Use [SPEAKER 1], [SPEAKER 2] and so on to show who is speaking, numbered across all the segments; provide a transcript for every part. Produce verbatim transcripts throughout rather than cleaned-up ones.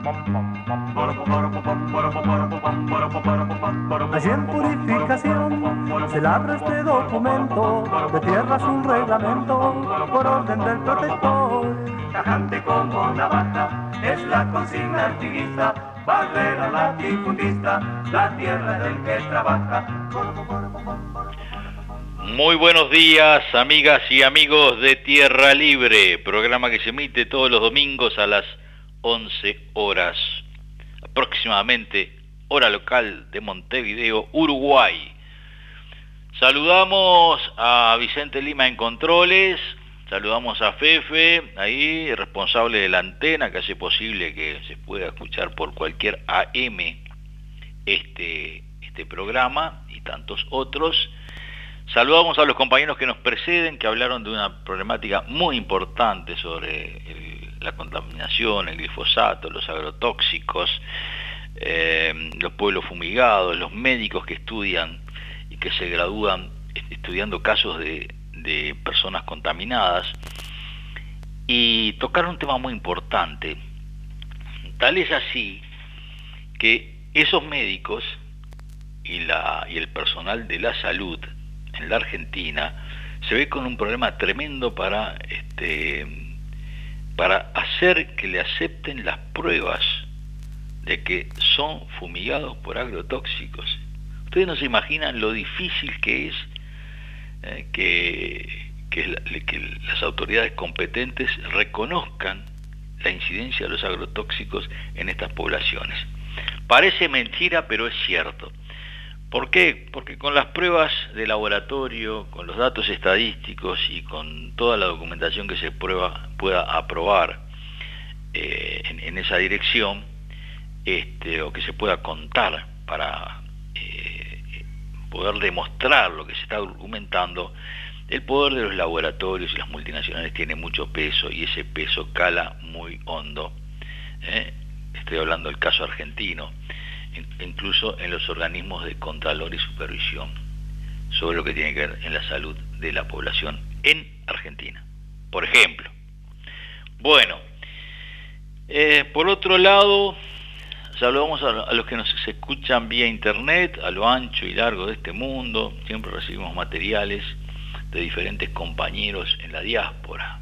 [SPEAKER 1] Allí en Purificación se labra este documento, de tierras un reglamento, por orden del protector. Tajante como navaja, es la consigna activista, barrera latifundista, la tierra del que trabaja.
[SPEAKER 2] Muy buenos días, amigas y amigos de Tierra Libre, programa que se emite todos los domingos a las once horas, aproximadamente, hora local de Montevideo, Uruguay. Saludamos a Vicente Lima en controles, saludamos a Fefe, ahí, responsable de la antena, que hace posible que se pueda escuchar por cualquier A M este, este programa y tantos otros. Saludamos a los compañeros que nos preceden, que hablaron de una problemática muy importante sobre el, la contaminación, el glifosato, los agrotóxicos, eh, los pueblos fumigados, los médicos que estudian y que se gradúan estudiando casos de, de personas contaminadas, y tocaron un tema muy importante. Tal es así que esos médicos y, la, y el personal de la salud en la Argentina se ve con un problema tremendo para este para hacer que le acepten las pruebas de que son fumigados por agrotóxicos. Ustedes no se imaginan lo difícil que es eh, que, que, la, que las autoridades competentes reconozcan la incidencia de los agrotóxicos en estas poblaciones. Parece mentira, pero es cierto. ¿Por qué? Porque con las pruebas de laboratorio, con los datos estadísticos y con toda la documentación que se prueba, pueda aprobar eh, en, en esa dirección, este, o que se pueda contar para eh, poder demostrar lo que se está documentando, el poder de los laboratorios y las multinacionales tiene mucho peso, y ese peso cala muy hondo. ¿eh? Estoy hablando del caso argentino, incluso en los organismos de contralor y supervisión sobre lo que tiene que ver en la salud de la población en Argentina, por ejemplo. Bueno, eh, por otro lado, saludamos a, a los que nos escuchan vía internet, a lo ancho y largo de este mundo. Siempre recibimos materiales de diferentes compañeros en la diáspora.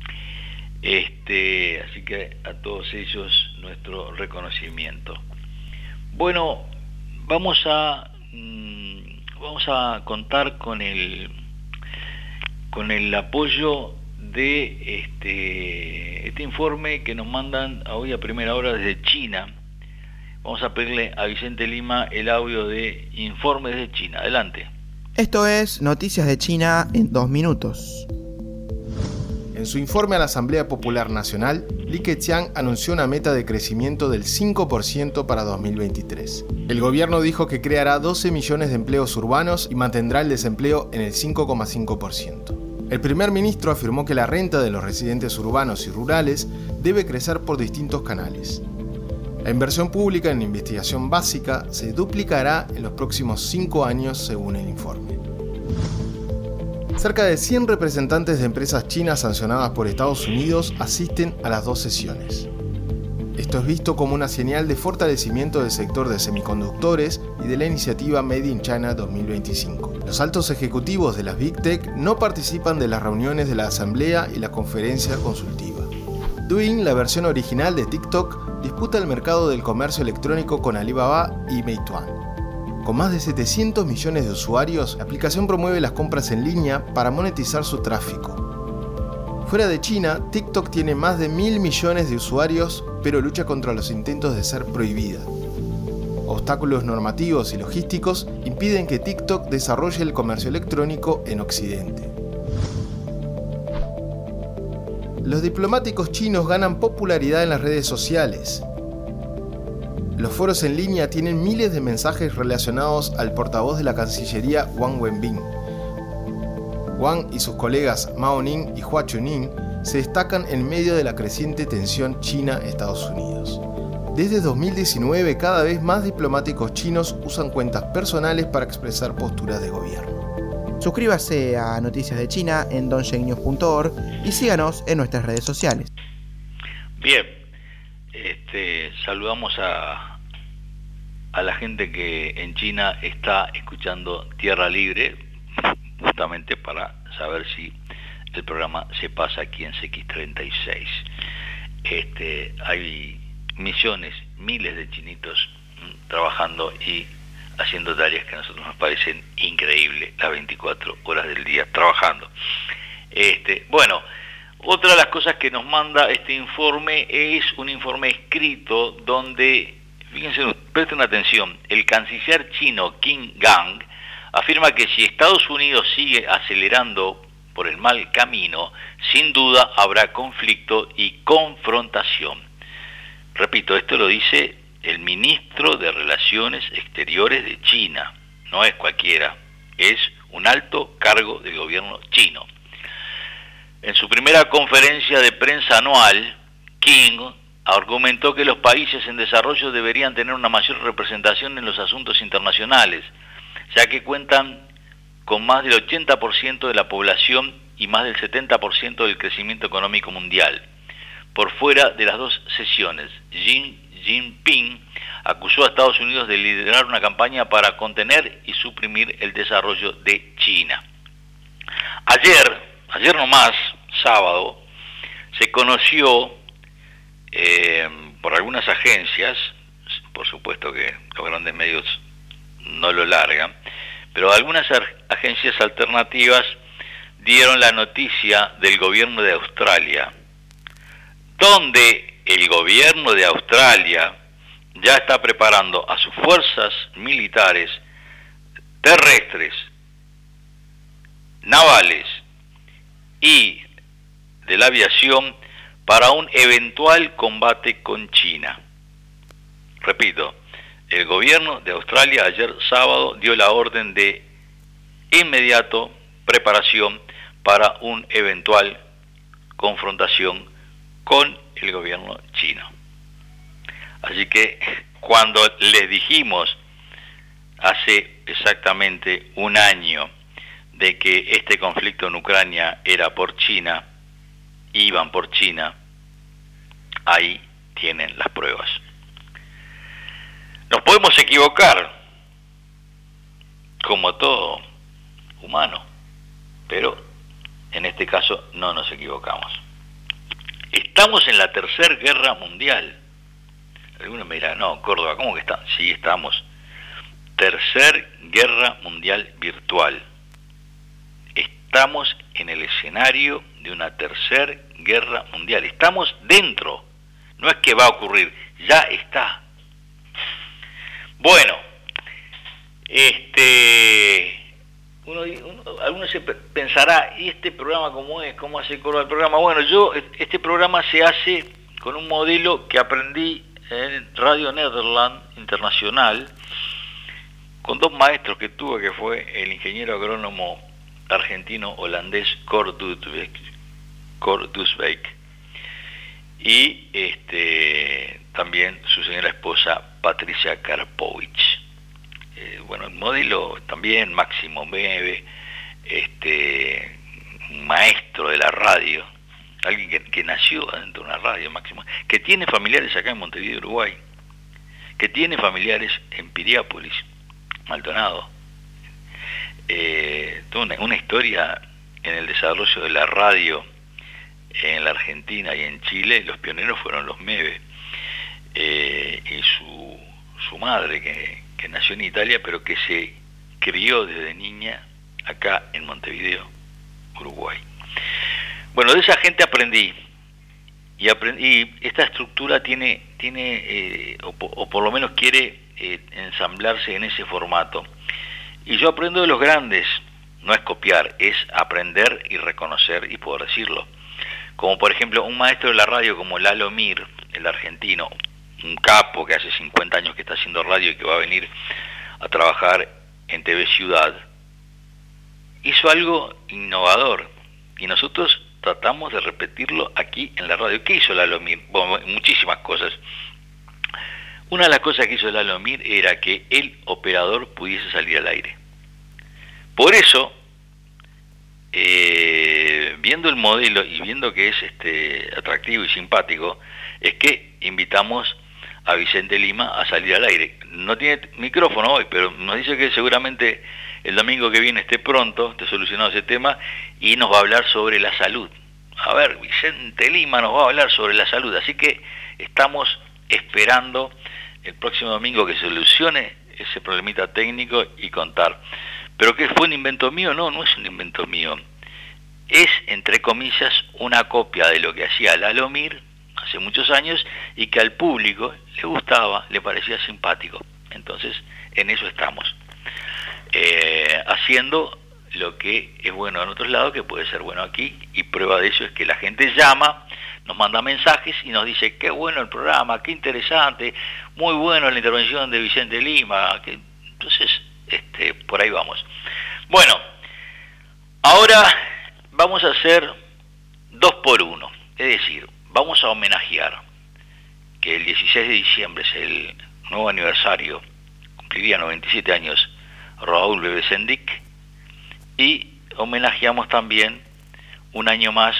[SPEAKER 2] Este, así que a todos ellos nuestro reconocimiento. Bueno, vamos a mmm, vamos a contar con el con el apoyo de este este informe que nos mandan hoy a primera hora desde China. Vamos a pedirle a Vicente Lima el audio de Informe desde China. Adelante.
[SPEAKER 3] Esto es Noticias de China en dos minutos.
[SPEAKER 4] En su informe a la Asamblea Popular Nacional, Li Keqiang anunció una meta de crecimiento del cinco por ciento para dos mil veintitrés. El gobierno dijo que creará doce millones de empleos urbanos y mantendrá el desempleo en el cinco coma cinco por ciento. El primer ministro afirmó que la renta de los residentes urbanos y rurales debe crecer por distintos canales. La inversión pública en investigación básica se duplicará en los próximos cinco años, según el informe. Cerca de cien representantes de empresas chinas sancionadas por Estados Unidos asisten a las dos sesiones. Esto es visto como una señal de fortalecimiento del sector de semiconductores y de la iniciativa Made in China dos mil veinticinco. Los altos ejecutivos de las Big Tech no participan de las reuniones de la Asamblea y la conferencia consultiva. Douyin, la versión original de TikTok, disputa el mercado del comercio electrónico con Alibaba y Meituan. Con más de setecientos millones de usuarios, la aplicación promueve las compras en línea para monetizar su tráfico. Fuera de China, TikTok tiene más de mil millones de usuarios, pero lucha contra los intentos de ser prohibida. Obstáculos normativos y logísticos impiden que TikTok desarrolle el comercio electrónico en Occidente. Los diplomáticos chinos ganan popularidad en las redes sociales. Los foros en línea tienen miles de mensajes relacionados al portavoz de la Cancillería Wang Wenbin. Wang y sus colegas Mao Ning y Hua Chunying se destacan en medio de la creciente tensión China-Estados Unidos. Desde dos mil diecinueve, cada vez más diplomáticos chinos usan cuentas personales para expresar posturas de gobierno.
[SPEAKER 3] Suscríbase a Noticias de China en dongshengnews punto org y síganos en nuestras redes sociales.
[SPEAKER 2] Bien, Este, saludamos a, a la gente que en China está escuchando Tierra Libre, justamente para saber si el programa se pasa aquí en C X treinta y seis. Este, hay millones, miles de chinitos mm, trabajando y haciendo tareas que a nosotros nos parecen increíbles, las veinticuatro horas del día trabajando. Este, bueno, otra de las cosas que nos manda este informe es un informe escrito donde, fíjense, presten atención, el canciller chino Qin Gang afirma que si Estados Unidos sigue acelerando por el mal camino, sin duda habrá conflicto y confrontación. Repito, esto lo dice el ministro de Relaciones Exteriores de China, no es cualquiera, es un alto cargo del gobierno chino. En su primera conferencia de prensa anual, King argumentó que los países en desarrollo deberían tener una mayor representación en los asuntos internacionales, ya que cuentan con más del ochenta por ciento de la población y más del setenta por ciento del crecimiento económico mundial. Por fuera de las dos sesiones, Xi Jinping acusó a Estados Unidos de liderar una campaña para contener y suprimir el desarrollo de China. Ayer, ayer nomás, sábado, se conoció eh, por algunas agencias, por supuesto que los grandes medios no lo largan, pero algunas agencias alternativas dieron la noticia del gobierno de Australia, donde el gobierno de Australia ya está preparando a sus fuerzas militares terrestres, navales y de la aviación para un eventual combate con China. Repito, el gobierno de Australia ayer sábado dio la orden de inmediato preparación para un eventual confrontación con el gobierno chino. Así que cuando les dijimos hace exactamente un año de que este conflicto en Ucrania era por China, iban por China, ahí tienen las pruebas. Nos podemos equivocar, como todo humano, pero en este caso no nos equivocamos. Estamos en la Tercera Guerra Mundial. Algunos me dirán, no, Córdoba, ¿cómo que está? Sí, estamos. Tercera Guerra Mundial virtual. Estamos en el escenario de una Tercera Guerra Mundial. Estamos dentro. No es que va a ocurrir, ya está. Bueno, este, uno, uno, alguno se pensará, ¿y este programa cómo es? ¿Cómo hace Córdoba el programa? Bueno, yo, este programa se hace con un modelo que aprendí en Radio Nederland Internacional, con dos maestros que tuve, que fue el ingeniero agrónomo argentino-holandés Cor Dusbeek, Cor Dusbeek, y este, también su señora esposa Patricia Karpovich. Eh, bueno, el modelo también, Máximo Meve, este, un maestro de la radio, alguien que, que nació dentro de una radio, Máximo, que tiene familiares acá en Montevideo, Uruguay, que tiene familiares en Piriápolis, Maldonado. Eh, una, una historia en el desarrollo de la radio en la Argentina y en Chile. Los pioneros fueron los Meve, eh, y su, su madre que, que nació en Italia pero que se crió desde niña acá en Montevideo, Uruguay. Bueno, de esa gente aprendí y, aprendí, y esta estructura tiene, tiene eh, o, o por lo menos quiere eh, ensamblarse en ese formato. Y yo aprendo de los grandes, no es copiar, es aprender y reconocer y poder decirlo. Como por ejemplo un maestro de la radio como Lalo Mir, el argentino, un capo que hace cincuenta años que está haciendo radio y que va a venir a trabajar en T V Ciudad, hizo algo innovador y nosotros tratamos de repetirlo aquí en la radio. ¿Qué hizo Lalo Mir? Bueno, muchísimas cosas. Una de las cosas que hizo Lalo Mir era que el operador pudiese salir al aire. Por eso, eh, viendo el modelo y viendo que es este atractivo y simpático, es que invitamos a Vicente Lima a salir al aire. No tiene micrófono hoy, pero nos dice que seguramente el domingo que viene esté pronto, esté solucionado ese tema, y nos va a hablar sobre la salud. A ver, Vicente Lima nos va a hablar sobre la salud, así que estamos esperando el próximo domingo que se solucione ese problemita técnico y contar. ¿Pero qué fue un invento mío? No, no es un invento mío. Es, entre comillas, una copia de lo que hacía Lalo Mir hace muchos años y que al público le gustaba, le parecía simpático. Entonces, en eso estamos. Eh, haciendo lo que es bueno en otros lados, que puede ser bueno aquí, y prueba de eso es que la gente llama, nos manda mensajes y nos dice, qué bueno el programa, qué interesante, muy bueno la intervención de Vicente Lima, que... entonces, este, por ahí vamos. Bueno, ahora vamos a hacer dos por uno, es decir, vamos a homenajear, que el dieciséis de diciembre es el nuevo aniversario, cumpliría noventa y siete años Raúl Bebesendik, y homenajeamos también un año más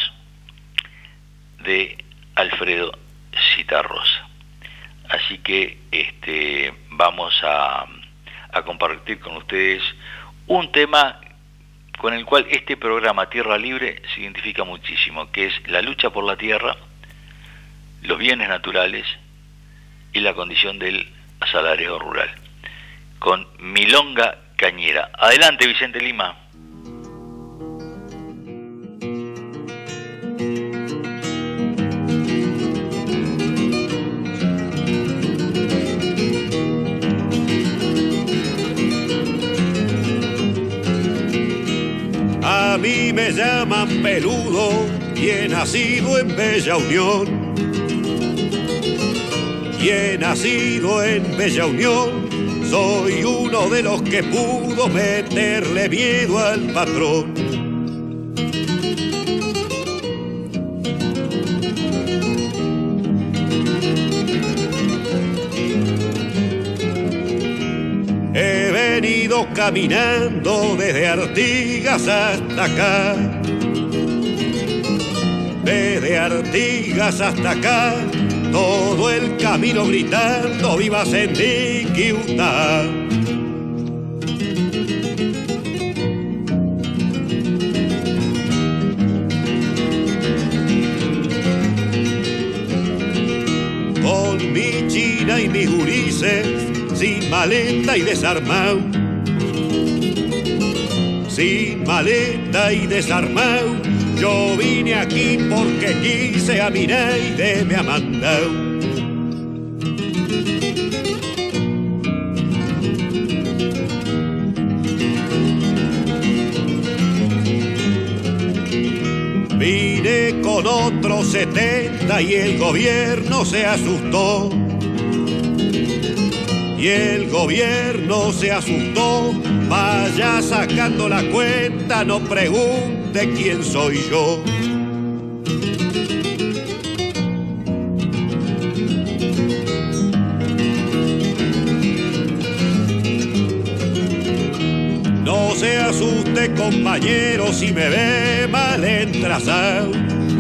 [SPEAKER 2] de Alfredo Citarrosa. Así que este, vamos a, a compartir con ustedes un tema con el cual este programa Tierra Libre se identifica muchísimo, que es la lucha por la tierra, los bienes naturales y la condición del asalariado rural, con Milonga Cañera. Adelante, Vicente Lima.
[SPEAKER 5] A mí me llaman peludo y he nacido en Bella Unión. Y he nacido en Bella Unión. Soy uno de los que pudo meterle miedo al patrón. He venido caminando desde Artigas hasta acá. Desde Artigas hasta acá. Todo el camino gritando ¡viva Sendiquiutá! Con mi china y mis gurises, sin maleta y desarmado. Sin maleta y desarmado. Yo vine aquí porque quise a mi Neide me ha mandado. Vine con otros setenta y el gobierno se asustó. Y el gobierno se asustó. Vaya sacando la cuenta, no pregunte de quién soy yo. No se asuste, compañero, si me ve mal entrazado.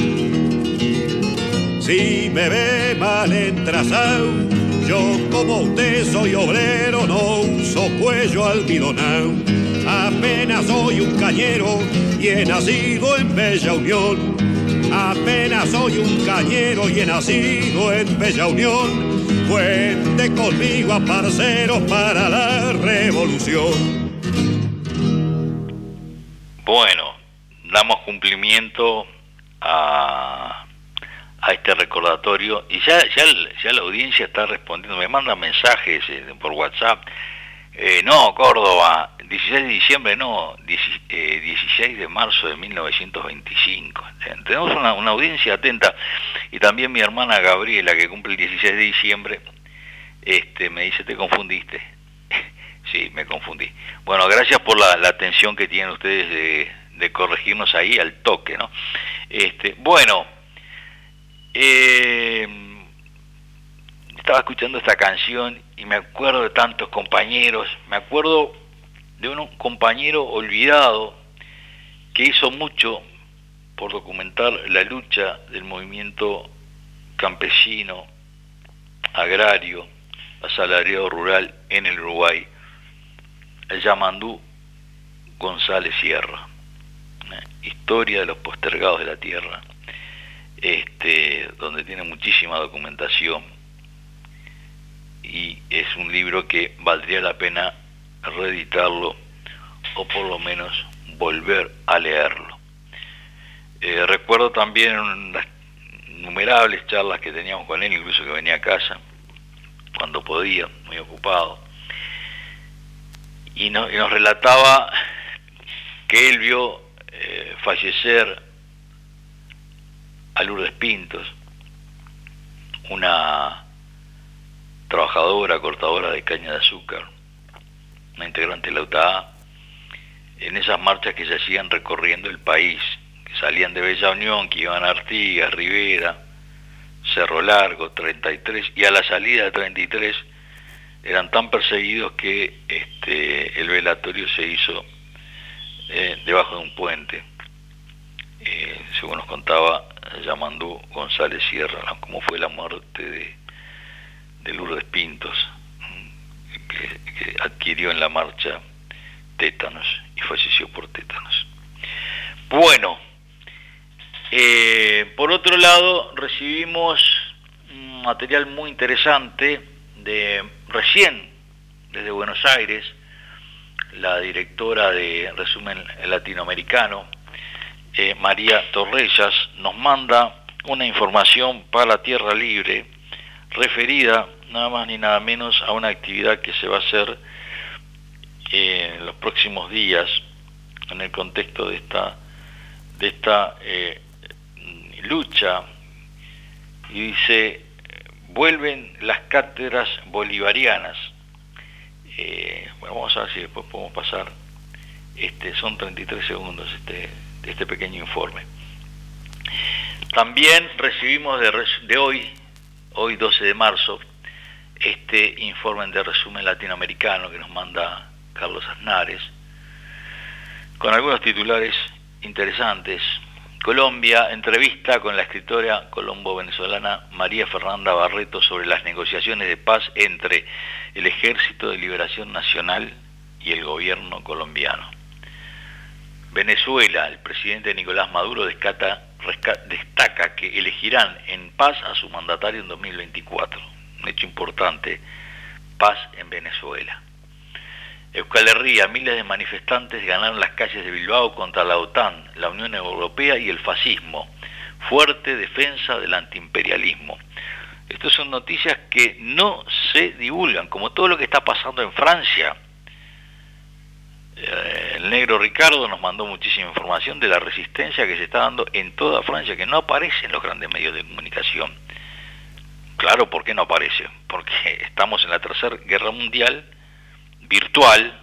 [SPEAKER 5] Si me ve mal entrazado, yo como usted soy obrero, no uso cuello almidonado. Apenas soy un cañero y he nacido en Bella Unión. Apenas soy un cañero y he nacido en Bella Unión. Cuente conmigo, parceros, para la revolución.
[SPEAKER 2] Bueno, damos cumplimiento a, a este recordatorio y ya, ya, ya la audiencia está respondiendo, me mandan mensajes eh, por WhatsApp. Eh, no, Córdoba, dieciséis de diciembre, no, dieciséis de marzo de mil novecientos veinticinco. Tenemos una, una audiencia atenta, y también mi hermana Gabriela, que cumple el dieciséis de diciembre, este, me dice, te confundiste. Sí, me confundí. Bueno, gracias por la, la atención que tienen ustedes de, de corregirnos ahí al toque, ¿no? Este, bueno, eh, estaba escuchando esta canción y me acuerdo de tantos compañeros, me acuerdo de un compañero olvidado que hizo mucho por documentar la lucha del movimiento campesino, agrario, asalariado rural en el Uruguay, el Yamandú González Sierra, ¿eh? Historia de los postergados de la tierra, este, donde tiene muchísima documentación, y es un libro que valdría la pena reeditarlo o por lo menos volver a leerlo. Eh, recuerdo también las innumerables charlas que teníamos con él, incluso que venía a casa cuando podía, muy ocupado, y, no, y nos relataba que él vio eh, fallecer a Lourdes Pintos, una trabajadora, cortadora de caña de azúcar, una integrante de la U T A A, en esas marchas que se hacían recorriendo el país, que salían de Bella Unión, que iban a Artigas, Rivera, Cerro Largo, treinta y tres, y a la salida de treinta y tres eran tan perseguidos que este, el velatorio se hizo eh, debajo de un puente, eh, según nos contaba Yamandú González Sierra, como fue la muerte de, de Lourdes Pintos, que, que adquirió en la marcha tétanos y falleció por tétanos. Bueno, eh, por otro lado, recibimos un material muy interesante de recién desde Buenos Aires, la directora de Resumen Latinoamericano, eh, María Torrellas, nos manda una información para Tierra Libre referida nada más ni nada menos a una actividad que se va a hacer eh, en los próximos días en el contexto de esta de esta eh, lucha, y dice: vuelven las cátedras bolivarianas. Eh, bueno, vamos a ver si después podemos pasar, este, son treinta y tres segundos este, de este pequeño informe. También recibimos de, de hoy, hoy doce de marzo, este informe de Resumen Latinoamericano que nos manda Carlos Aznares, con algunos titulares interesantes. Colombia, entrevista con la escritora colombo-venezolana María Fernanda Barreto sobre las negociaciones de paz entre el Ejército de Liberación Nacional y el gobierno colombiano. Venezuela, el presidente Nicolás Maduro descata, resca, destaca que elegirán en paz a su mandatario en dos mil veinticuatro. Un hecho importante, paz en Venezuela. Euskal Herria, miles de manifestantes ganaron las calles de Bilbao contra la OTAN, la Unión Europea y el fascismo. Fuerte defensa del antiimperialismo. Estas son noticias que no se divulgan, como todo lo que está pasando en Francia. El negro Ricardo nos mandó muchísima información de la resistencia que se está dando en toda Francia, que no aparece en los grandes medios de comunicación. Claro, ¿por qué no aparece? Porque estamos en la Tercera Guerra Mundial virtual,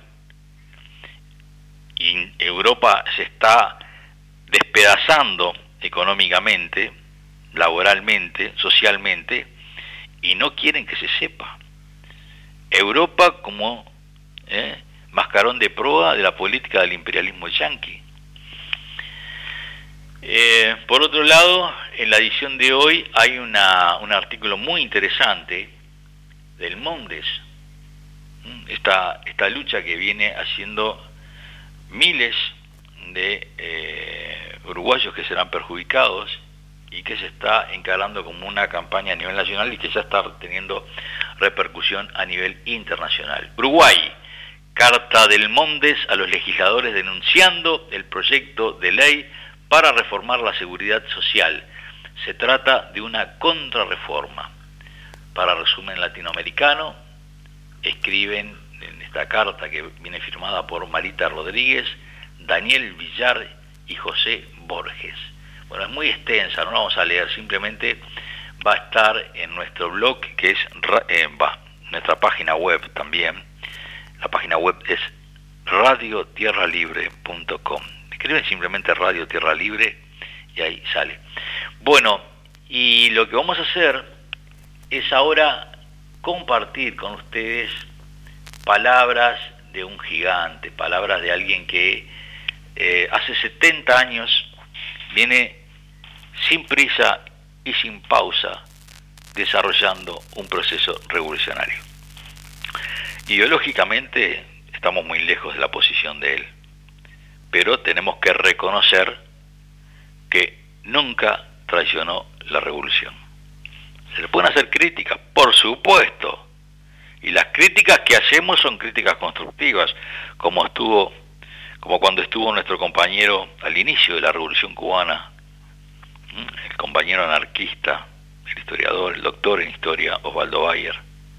[SPEAKER 2] y Europa se está despedazando económicamente, laboralmente, socialmente, y no quieren que se sepa. Europa como eh, mascarón de proa de la política del imperialismo yanqui. Eh, por otro lado, en la edición de hoy hay una, un artículo muy interesante del Mondes, esta, esta lucha que viene haciendo miles de eh, uruguayos que serán perjudicados y que se está encarando como una campaña a nivel nacional y que ya está teniendo repercusión a nivel internacional. Uruguay, carta del Mondes a los legisladores denunciando el proyecto de ley para reformar la seguridad social. Se trata de una contrarreforma. Para Resumen Latinoamericano, escriben en esta carta que viene firmada por Marita Rodríguez, Daniel Villar y José Borges. Bueno, es muy extensa, no la vamos a leer, simplemente va a estar en nuestro blog, que es eh, va, nuestra página web también. La página web es radio tierra libre punto com. Escriben simplemente Radio Tierra Libre y ahí sale. Bueno, y lo que vamos a hacer es ahora compartir con ustedes palabras de un gigante, palabras de alguien que eh, hace setenta años viene sin prisa y sin pausa desarrollando un proceso revolucionario. Ideológicamente estamos muy lejos de la posición de él, pero tenemos que reconocer que nunca traicionó la revolución. Se le pueden hacer críticas, por supuesto, y las críticas que hacemos son críticas constructivas, como estuvo, como cuando estuvo nuestro compañero al inicio de la Revolución Cubana, el compañero anarquista, el historiador, el doctor en historia Osvaldo Bayer,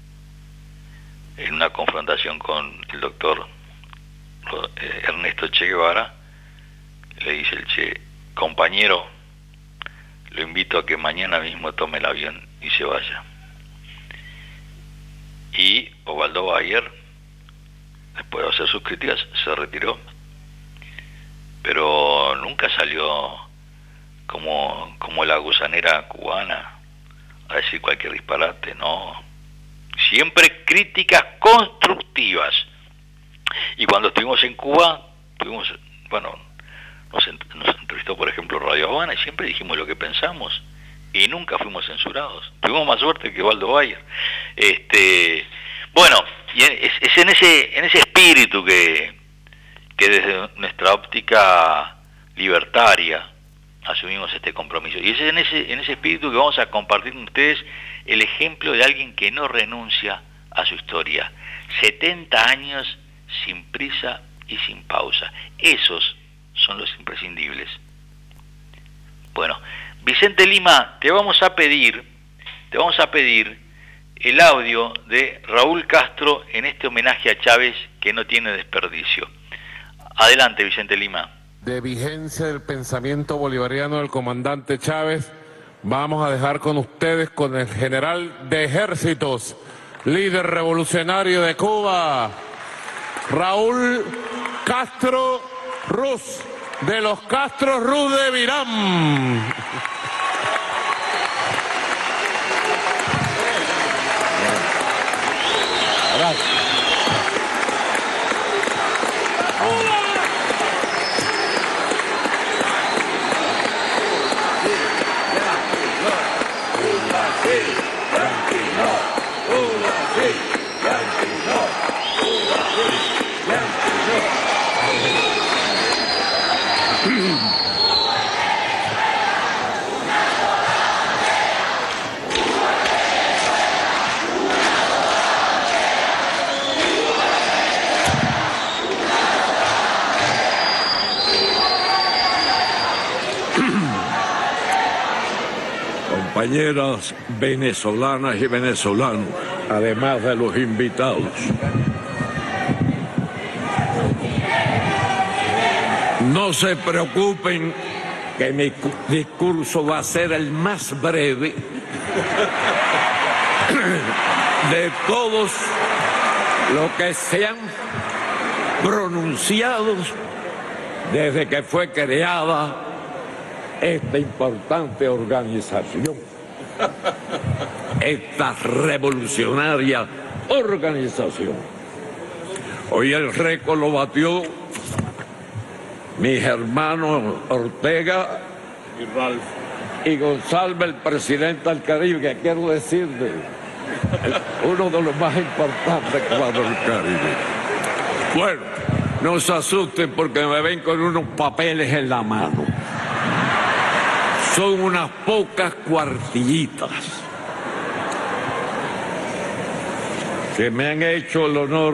[SPEAKER 2] en una confrontación con el doctor Ernesto Che Guevara, le dice el Che: compañero, lo invito a que mañana mismo tome el avión y se vaya. Y Osvaldo Bayer, después de hacer sus críticas, se retiró, pero nunca salió como, como la gusanera cubana a decir cualquier disparate, no. Siempre críticas constructivas. Y cuando estuvimos en Cuba, tuvimos, bueno, nos, nos entrevistó por ejemplo Radio Habana y siempre dijimos lo que pensamos y nunca fuimos censurados. Tuvimos más suerte que Osvaldo Bayer. Este, bueno, y es, es en ese en ese espíritu que, que desde nuestra óptica libertaria asumimos este compromiso. Y es en ese, en ese espíritu que vamos a compartir con ustedes el ejemplo de alguien que no renuncia a su historia. setenta años sin prisa y sin pausa. Esos son los imprescindibles. Bueno, Vicente Lima, te vamos a pedir, te vamos a pedir el audio de Raúl Castro en este homenaje a Chávez que no tiene desperdicio. Adelante, Vicente Lima.
[SPEAKER 6] De vigencia del pensamiento bolivariano del comandante Chávez, vamos a dejar con ustedes con el general de ejércitos, líder revolucionario de Cuba, Raúl Castro Ruz, de los Castro Ruz de Virán. Gracias.
[SPEAKER 7] Compañeras venezolanas y venezolanos, además de los invitados. No se preocupen que mi discurso va a ser el más breve de todos los que se han pronunciado desde que fue creada esta importante organización, esta revolucionaria organización. Hoy el récord lo batió mis hermanos Ortega y Ralph y González, el presidente del Caribe, que quiero decirle, uno de los más importantes cuadros del Caribe. Bueno, no se asusten porque me ven con unos papeles en la mano. Son unas pocas cuartillitas que me han hecho el honor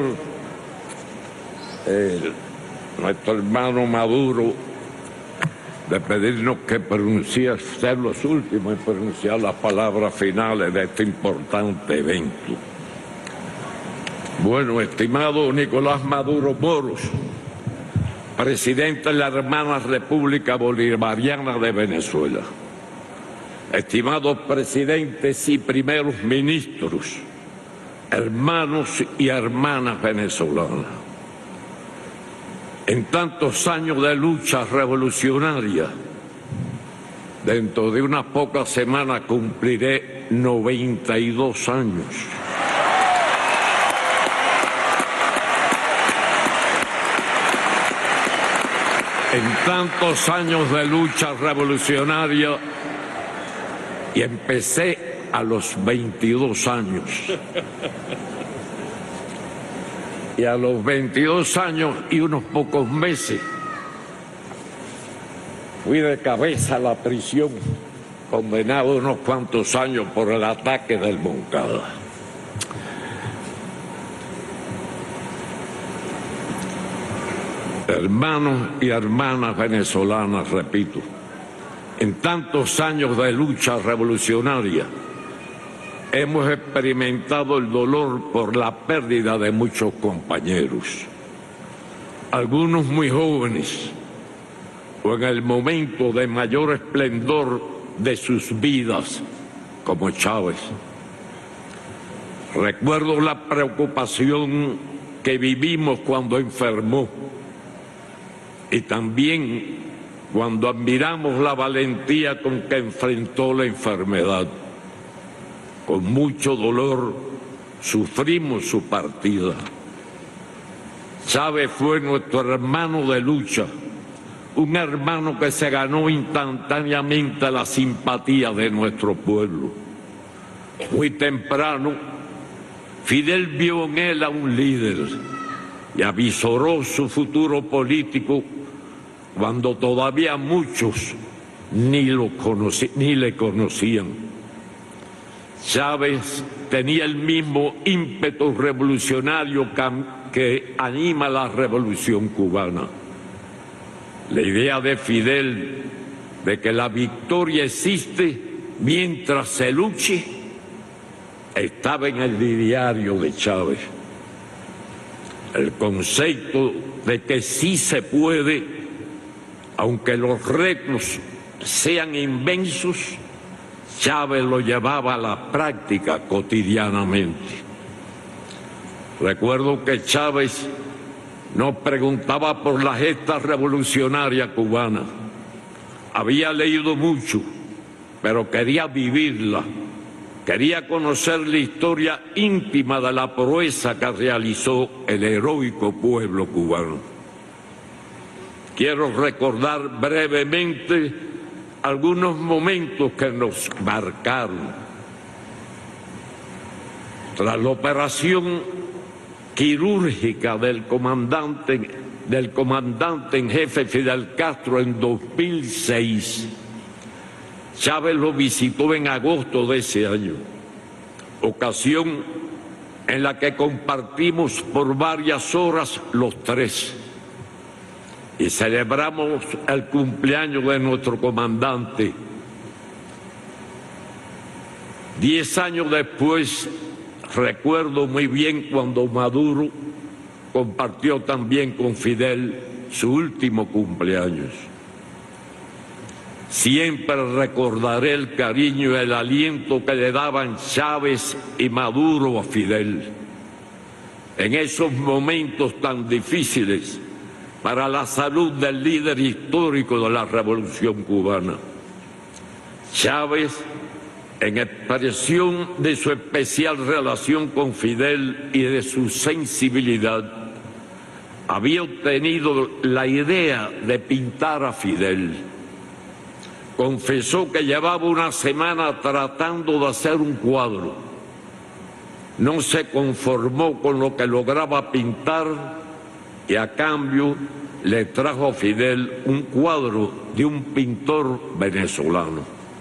[SPEAKER 7] eh, nuestro hermano Maduro de pedirnos que pronuncie, ser los últimos en pronunciar las palabras finales de este importante evento. Bueno, estimado Nicolás Maduro Moros, presidente de la hermana República Bolivariana de Venezuela, estimados presidentes y primeros ministros, hermanos y hermanas venezolanas, en tantos años de lucha revolucionaria, dentro de unas pocas semanas cumpliré noventa y dos años. en tantos años de lucha revolucionaria, y empecé a los veintidós años. Y a los veintidós años y unos pocos meses fui de cabeza a la prisión, condenado a unos cuantos años por el ataque del Moncada. Hermanos y hermanas venezolanas, repito, en tantos años de lucha revolucionaria hemos experimentado el dolor por la pérdida de muchos compañeros, algunos muy jóvenes o en el momento de mayor esplendor de sus vidas, como Chávez. Recuerdo la preocupación que vivimos cuando enfermó y también cuando admiramos la valentía con que enfrentó la enfermedad. Con mucho dolor sufrimos su partida. Chávez fue nuestro hermano de lucha, un hermano que se ganó instantáneamente la simpatía de nuestro pueblo. Muy temprano, Fidel vio en él a un líder y avisoró su futuro político cuando todavía muchos ni, lo conocí, ni le conocían. Chávez tenía el mismo ímpetu revolucionario que anima la revolución cubana. La idea de Fidel de que la victoria existe mientras se luche estaba en el diario de Chávez. El concepto de que sí se puede, aunque los retos sean inmensos, Chávez lo llevaba a la práctica cotidianamente. Recuerdo que Chávez nos preguntaba por la gesta revolucionaria cubana. Había leído mucho, pero quería vivirla. Quería conocer la historia íntima de la proeza que realizó el heroico pueblo cubano. Quiero recordar brevemente algunos momentos que nos marcaron. Tras la operación quirúrgica del comandante, del comandante en jefe Fidel Castro en dos mil seis, Chávez lo visitó en agosto de ese año, ocasión en la que compartimos por varias horas los tres y celebramos el cumpleaños de nuestro comandante. Diez años después, recuerdo muy bien cuando Maduro compartió también con Fidel su último cumpleaños. Siempre recordaré el cariño y el aliento que le daban Chávez y Maduro a Fidel en esos momentos tan difíciles para la salud del líder histórico de la Revolución cubana. Chávez, en expresión de su especial relación con Fidel y de su sensibilidad, había obtenido la idea de pintar a Fidel. Confesó que llevaba una semana tratando de hacer un cuadro. No se conformó con lo que lograba pintar y a cambio le trajo a Fidel un cuadro de un pintor venezolano.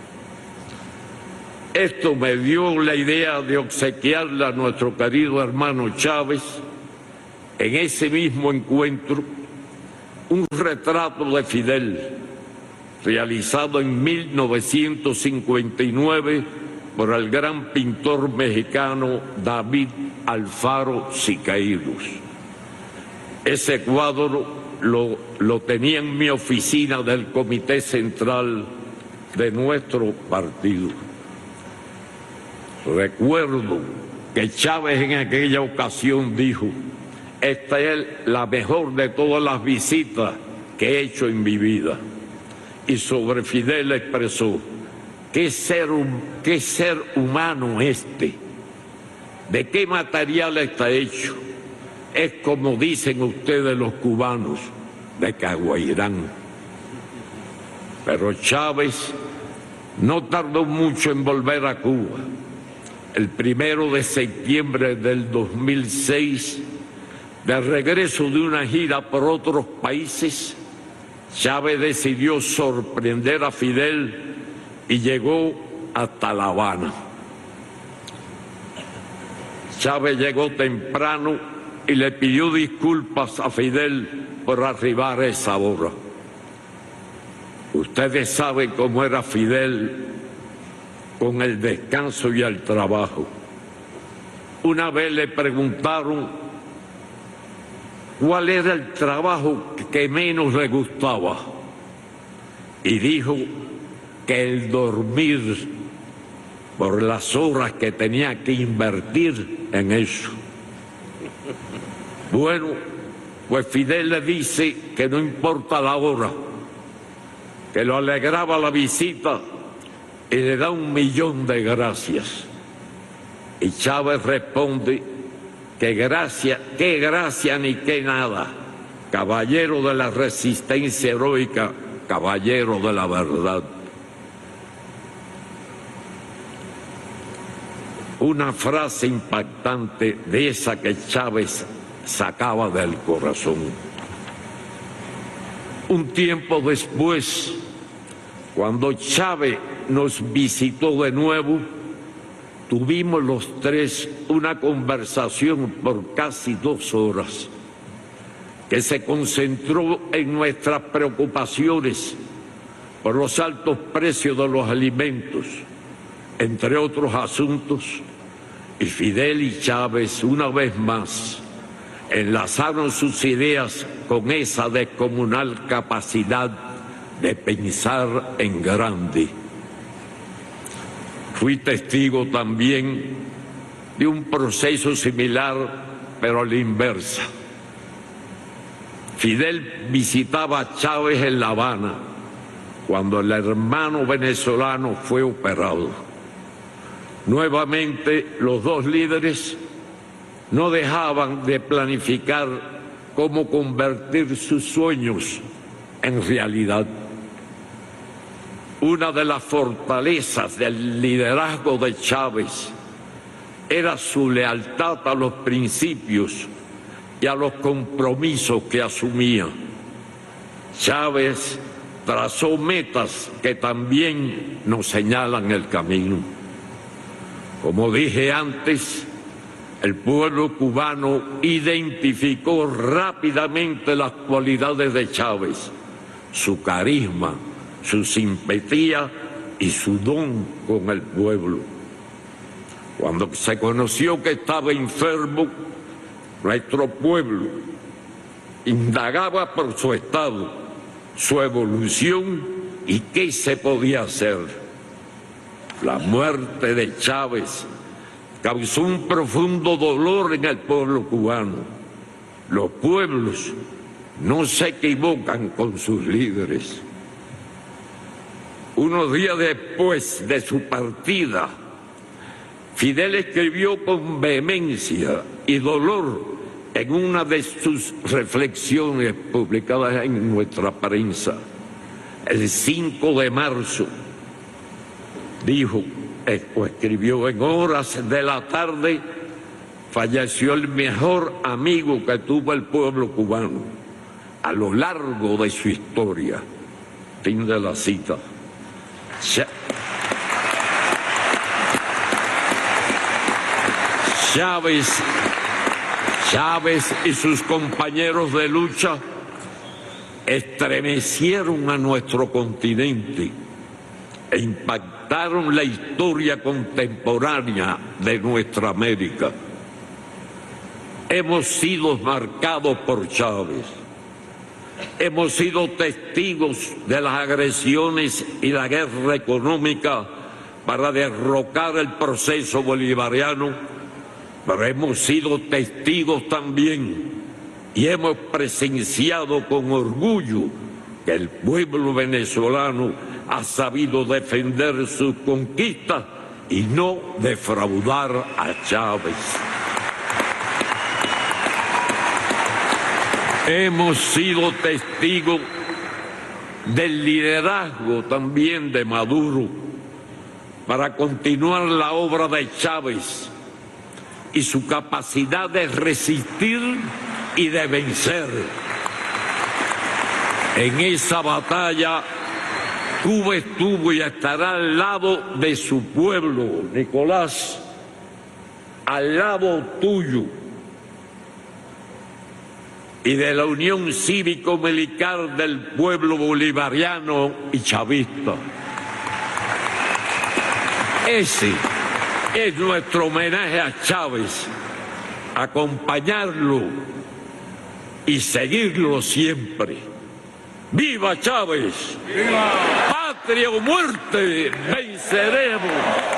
[SPEAKER 7] Esto me dio la idea de obsequiarle a nuestro querido hermano Chávez, en ese mismo encuentro, un retrato de Fidel, realizado en mil novecientos cincuenta y nueve por el gran pintor mexicano David Alfaro Siqueiros. Ese cuadro lo, lo tenía en mi oficina del Comité Central de nuestro partido. Recuerdo que Chávez en aquella ocasión dijo: esta es la mejor de todas las visitas que he hecho en mi vida. Y sobre Fidel expresó: ¿qué ser, qué ser humano este? ¿De qué material está hecho? Es como dicen ustedes los cubanos, de Caguairán. Pero Chávez no tardó mucho en volver a Cuba. El primero de septiembre del dos mil seis, de regreso de una gira por otros países, Chávez decidió sorprender a Fidel y llegó hasta La Habana. Chávez llegó temprano y le pidió disculpas a Fidel por arribar a esa hora. Ustedes saben cómo era Fidel con el descanso y el trabajo. Una vez le preguntaron cuál era el trabajo que menos le gustaba y dijo que el dormir por las horas que tenía que invertir en eso. Bueno, pues Fidel le dice que no importa la hora, que lo alegraba la visita y le da un millón de gracias. Y Chávez responde que gracia, qué gracia ni qué nada, caballero de la resistencia heroica, caballero de la verdad. Una frase impactante de esa que Chávez sacaba del corazón. Un tiempo después, cuando Chávez nos visitó de nuevo, tuvimos los tres una conversación por casi dos horas que se concentró en nuestras preocupaciones por los altos precios de los alimentos, entre otros asuntos, y Fidel y Chávez una vez más enlazaron sus ideas con esa descomunal capacidad de pensar en grande. Fui testigo también de un proceso similar, pero a la inversa. Fidel visitaba a Chávez en La Habana cuando el hermano venezolano fue operado. Nuevamente, los dos líderes no dejaban de planificar cómo convertir sus sueños en realidad. Una de las fortalezas del liderazgo de Chávez era su lealtad a los principios y a los compromisos que asumía. Chávez trazó metas que también nos señalan el camino. Como dije antes, el pueblo cubano identificó rápidamente las cualidades de Chávez, su carisma, su simpatía y su don con el pueblo. Cuando se conoció que estaba enfermo, nuestro pueblo indagaba por su estado, su evolución y qué se podía hacer. La muerte de Chávez causó un profundo dolor en el pueblo cubano. Los pueblos no se equivocan con sus líderes. Unos días después de su partida, Fidel escribió con vehemencia y dolor en una de sus reflexiones publicadas en nuestra prensa, el cinco de marzo, dijo, o escribió: en horas de la tarde falleció el mejor amigo que tuvo el pueblo cubano a lo largo de su historia. Fin de la cita. Chávez, Chávez y sus compañeros de lucha estremecieron a nuestro continente e impactaron la historia contemporánea de nuestra América. Hemos sido marcados por Chávez. Hemos sido testigos de las agresiones y la guerra económica para derrocar el proceso bolivariano, pero hemos sido testigos también y hemos presenciado con orgullo que el pueblo venezolano ha sabido defender sus conquistas y no defraudar a Chávez. Hemos sido testigos del liderazgo también de Maduro para continuar la obra de Chávez y su capacidad de resistir y de vencer. En esa batalla, Cuba estuvo y estará al lado de su pueblo, Nicolás, al lado tuyo y de la Unión Cívico-Militar del pueblo bolivariano y chavista. Ese es nuestro homenaje a Chávez, acompañarlo y seguirlo siempre. ¡Viva Chávez! ¡Viva! ¡Patria o muerte! ¡Venceremos!